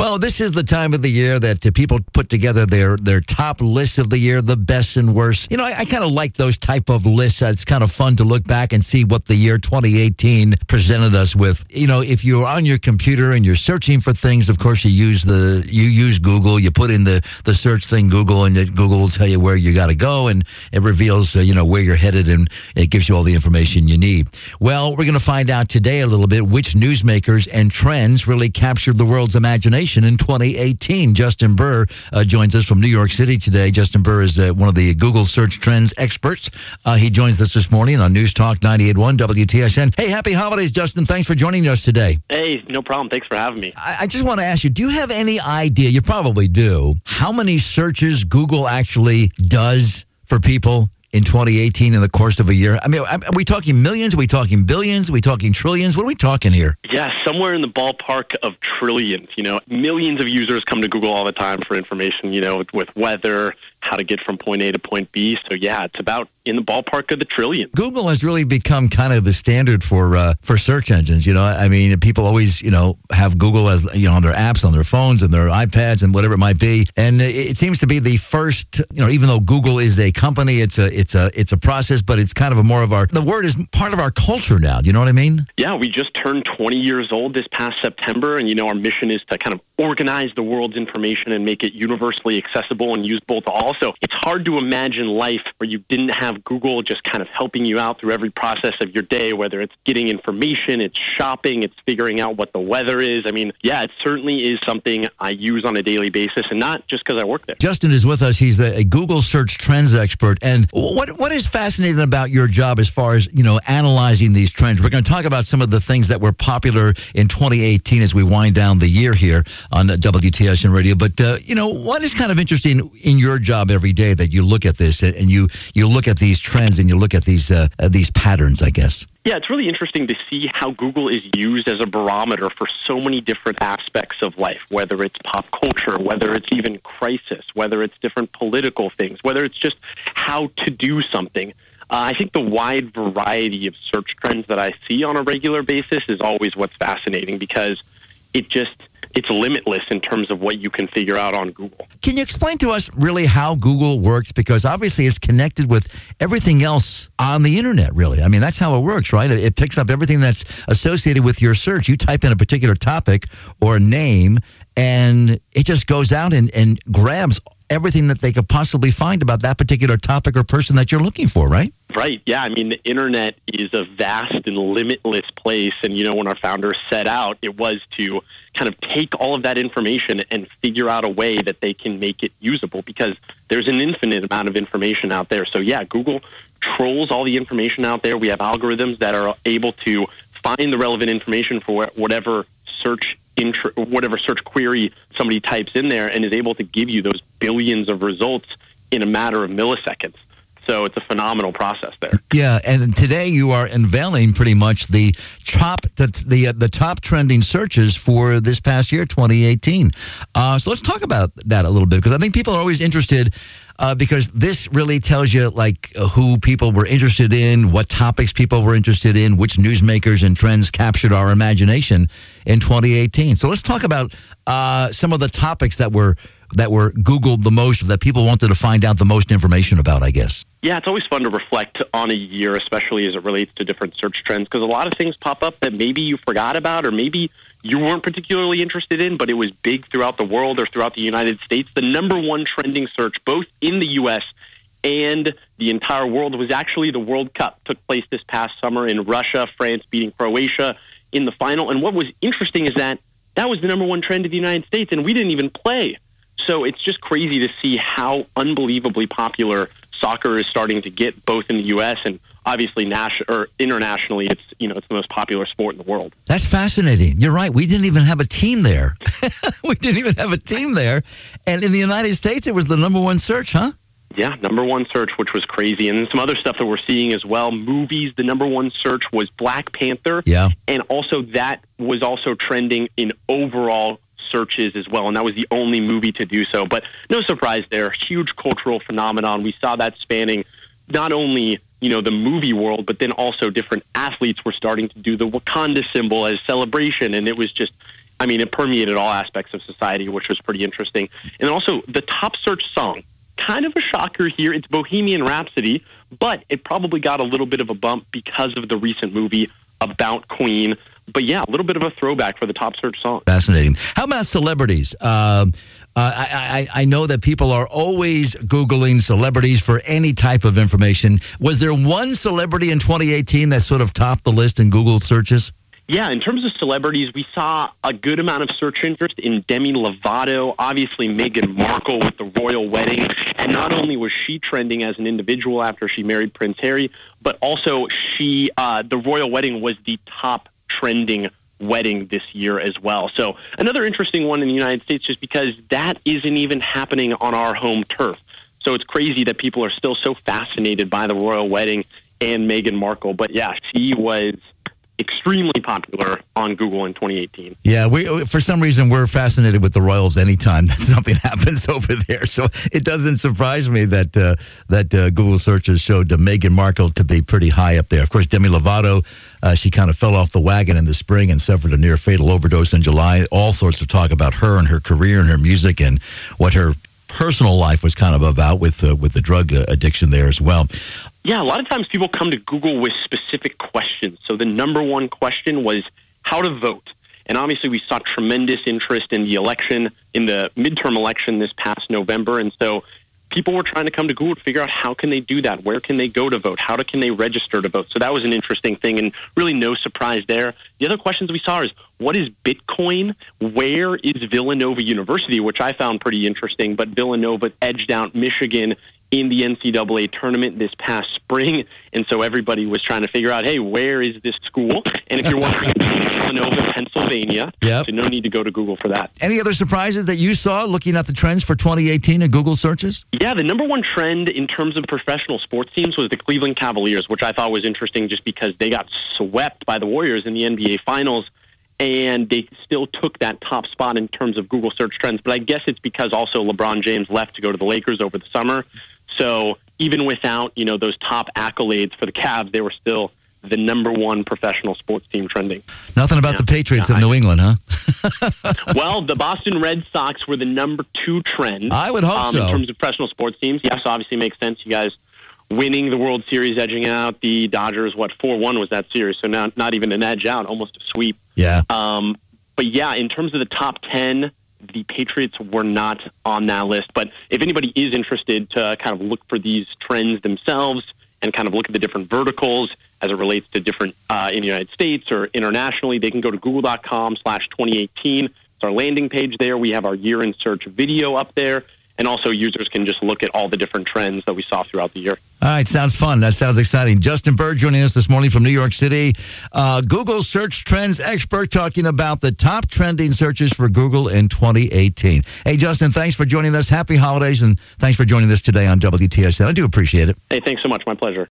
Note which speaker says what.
Speaker 1: Well, this is the time of the year that people put together their top list of the year, the best and worst. You know, I kind of like those type of lists. It's kind of fun to look back and see what the year 2018 presented us with. You know, if you're on your computer and you're searching for things, of course, you use Google. You put in the search thing Google, and Google will tell you where you got to go, and it reveals where you're headed, and it gives you all the information you need. Well, we're going to find out today a little bit which newsmakers and trends really captured the world's imagination in 2018. Justin Burr joins us from New York City today. Justin Burr is one of the Google search trends experts. He joins us this morning on News Talk 98.1 WTSN. Hey, happy holidays, Justin. Thanks for joining us today.
Speaker 2: Hey, no problem. Thanks for having me.
Speaker 1: I just want to ask you, do you have any idea, you probably do, how many searches Google actually does for people in 2018 in the course of a year? I mean, are we talking millions? Are we talking billions? Are we talking trillions? What are we talking here?
Speaker 2: Yeah, somewhere in the ballpark of trillions. Millions of users come to Google all the time for information, with weather, how to get from point A to point B. So, yeah, it's about in the ballpark of the trillion.
Speaker 1: Google has really become kind of the standard for search engines. I mean, people always, have Google as, on their apps, on their phones, and their iPads, and whatever it might be. And it seems to be the first, even though Google is a company, it's a process, but it's kind of the word is part of our culture now. Do you know what I mean?
Speaker 2: Yeah, we just turned 20 years old this past September, and, our mission is to kind of organize the world's information and make it universally accessible and usable to all. So it's hard to imagine life where you didn't have Google just kind of helping you out through every process of your day, whether it's getting information, it's shopping, it's figuring out what the weather is. I mean, yeah, it certainly is something I use on a daily basis, and not just because I work there.
Speaker 1: Justin is with us. He's a Google search trends expert. And what is fascinating about your job as far as, analyzing these trends? We're going to talk about some of the things that were popular in 2018 as we wind down the year here on WTSN Radio. But, what is kind of interesting in your job every day that you look at this and you look at these trends and you look at these patterns, I guess?
Speaker 2: Yeah, it's really interesting to see how Google is used as a barometer for so many different aspects of life, whether it's pop culture, whether it's even crisis, whether it's different political things, whether it's just how to do something. I think the wide variety of search trends that I see on a regular basis is always what's fascinating, because it's limitless in terms of what you can figure out on Google.
Speaker 1: Can you explain to us really how Google works? Because obviously it's connected with everything else on the internet, really. I mean, that's how it works, right? It picks up everything that's associated with your search. You type in a particular topic or a name, and it just goes out and grabs everything that they could possibly find about that particular topic or person that you're looking for, right?
Speaker 2: Right. Yeah. I mean, the internet is a vast and limitless place. And, when our founders set out, it was to kind of take all of that information and figure out a way that they can make it usable, because there's an infinite amount of information out there. So, yeah, Google trolls all the information out there. We have algorithms that are able to find the relevant information for whatever search query somebody types in there, and is able to give you those billions of results in a matter of milliseconds. So it's a phenomenal process there.
Speaker 1: Yeah, and today you are unveiling pretty much the top trending searches for this past year, 2018. So let's talk about that a little bit, because I think people are always interested, because this really tells you who people were interested in, what topics people were interested in, which newsmakers and trends captured our imagination in 2018. So let's talk about some of the topics that were Googled the most, that people wanted to find out the most information about, I guess.
Speaker 2: Yeah, it's always fun to reflect on a year, especially as it relates to different search trends, because a lot of things pop up that maybe you forgot about, or maybe you weren't particularly interested in, but it was big throughout the world or throughout the United States. The number one trending search, both in the U.S. and the entire world, was actually the World Cup. Took place this past summer in Russia, France beating Croatia in the final. And what was interesting is that was the number one trend in the United States, and we didn't even play. So it's just crazy to see how unbelievably popular soccer is starting to get, both in the U.S. and obviously internationally. It's the most popular sport in the world.
Speaker 1: That's fascinating. You're right. We didn't even have a team there. We didn't even have a team there. And in the United States, it was the number one search, huh?
Speaker 2: Yeah, number one search, which was crazy. And then some other stuff that we're seeing as well. Movies, the number one search was Black Panther.
Speaker 1: Yeah.
Speaker 2: And also that was also trending in overall searches as well, and that was the only movie to do so. But no surprise there, huge cultural phenomenon. We saw that spanning not only the movie world, but then also different athletes were starting to do the Wakanda symbol as celebration, and it was just I mean, it permeated all aspects of society, which was pretty interesting. And also, the top search song, kind of a shocker here. It's Bohemian Rhapsody, but it probably got a little bit of a bump because of the recent movie about Queen. But yeah, a little bit of a throwback for the top search song.
Speaker 1: Fascinating. How about celebrities? I know that people are always Googling celebrities for any type of information. Was there one celebrity in 2018 that sort of topped the list in Google searches?
Speaker 2: Yeah, in terms of celebrities, we saw a good amount of search interest in Demi Lovato, obviously Meghan Markle with the royal wedding. And not only was she trending as an individual after she married Prince Harry, but also the royal wedding was the top trending wedding this year as well. So another interesting one in the United States, just because that isn't even happening on our home turf. So it's crazy that people are still so fascinated by the royal wedding and Meghan Markle. But yeah, she was extremely popular on Google in 2018.
Speaker 1: Yeah, for some reason we're fascinated with the Royals anytime that something happens over there. So it doesn't surprise me that Google searches showed Meghan Markle to be pretty high up there. Of course, Demi Lovato, she kind of fell off the wagon in the spring and suffered a near fatal overdose in July. All sorts of talk about her and her career and her music and what her personal life was kind of about with the drug addiction there as well.
Speaker 2: Yeah, a lot of times people come to Google with specific questions. So the number one question was how to vote. And obviously we saw tremendous interest in the election, in the midterm election this past November. And so people were trying to come to Google to figure out how can they do that? Where can they go to vote? How can they register to vote? So that was an interesting thing, and really no surprise there. The other questions we saw is, what is Bitcoin? Where is Villanova University, which I found pretty interesting, but Villanova edged out Michigan in the NCAA tournament this past spring, and so everybody was trying to figure out, hey, where is this school? And if you're wondering, it's Villanova, Pennsylvania,
Speaker 1: yep.
Speaker 2: So no need to go to Google for that.
Speaker 1: Any other surprises that you saw looking at the trends for 2018 in Google searches?
Speaker 2: Yeah, the number one trend in terms of professional sports teams was the Cleveland Cavaliers, which I thought was interesting just because they got swept by the Warriors in the NBA Finals, and they still took that top spot in terms of Google search trends. But I guess it's because also LeBron James left to go to the Lakers over the summer. So even without, those top accolades for the Cavs, they were still the number one professional sports team trending.
Speaker 1: Nothing about the Patriots of New England, huh?
Speaker 2: Well, the Boston Red Sox were the number 2 trend.
Speaker 1: I would hope so.
Speaker 2: In terms of professional sports teams. Yes, obviously makes sense. You guys winning the World Series, edging out the Dodgers, 4-1 was that series. So now not even an edge out, almost a sweep.
Speaker 1: Yeah.
Speaker 2: But yeah, in terms of the top 10, the Patriots were not on that list. But if anybody is interested to kind of look for these trends themselves and kind of look at the different verticals as it relates to different in the United States or internationally, they can go to google.com/2018. It's our landing page there. We have our year in search video up there. And also users can just look at all the different trends that we saw throughout the year.
Speaker 1: All right, sounds fun. That sounds exciting. Justin Bird joining us this morning from New York City. Google search trends expert talking about the top trending searches for Google in 2018. Hey, Justin, thanks for joining us. Happy holidays, and thanks for joining us today on WTSN. I do appreciate it.
Speaker 2: Hey, thanks so much. My pleasure.